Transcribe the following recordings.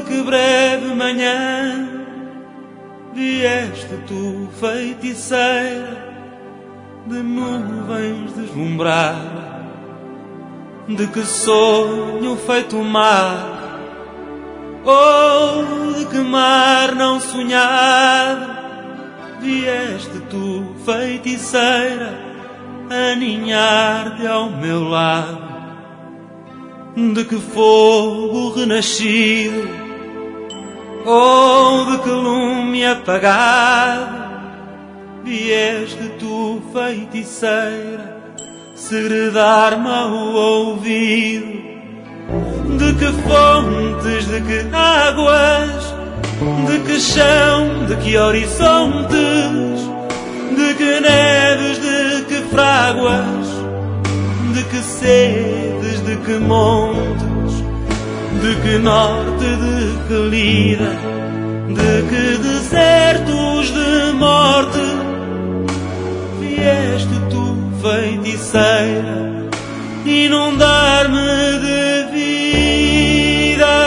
que breve manhã vieste tu, feiticeira de nuvens deslumbrar, de que sonho feito mar, ou de que mar não sonhado, vieste tu, feiticeira, aninhar-te ao meu lado, de que fogo renascido, ou de que lume apagado, vieste tu, feiticeira, segredar-me ao ouvido, de que fontes, de que águas, de que chão, de que horizontes, de que neves, de que fráguas, de que sedes, de que montes, de que norte, de que lida, de que desertos de morte, vieste tu, feiticeira, inundar-me de vida.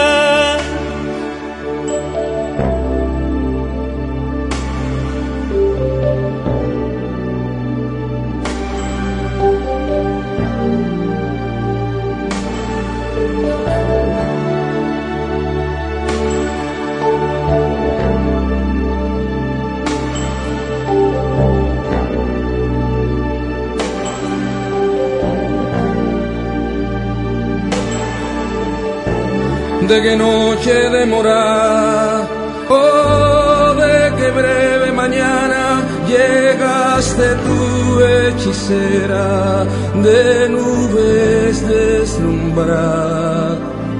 De qué noche demorada, oh, de qué breve mañana llegaste tú, hechicera de nubes deslumbrar.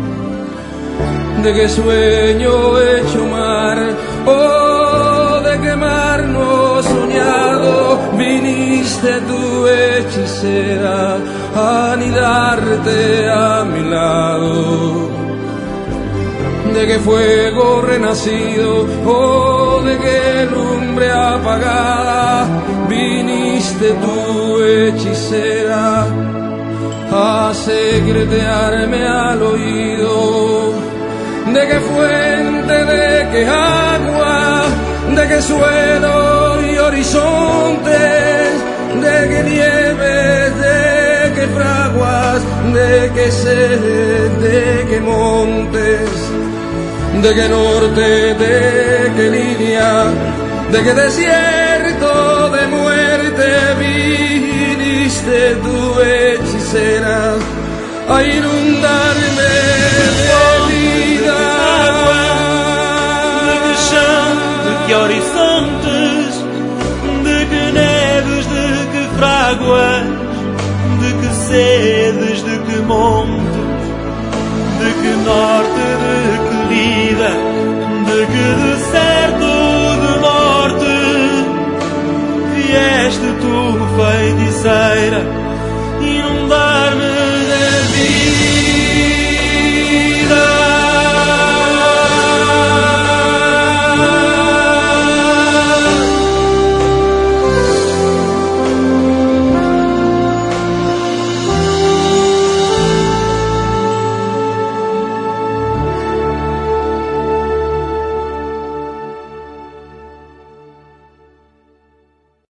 De qué sueño hecho mar, oh, de qué mar no soñado, viniste tú, hechicera, a anidarte a mi lado. De qué fuego renacido, oh, de qué lumbre apagada, viniste tú, hechicera, a secretearme al oído. De qué fuente, de qué agua, de qué suelo y horizontes, de qué nieves, de qué fraguas, de qué sed, de qué montes, de qué norte, de qué línea, de qué desierto de muerte viniste tú, hechicera, a inundarme de vida. De que chão, de que horizontes, de que neves, de que fráguas, de que sedes, de que montes, de que norte, de que lida, de que deserto de morte, vieste tu, feiticeira,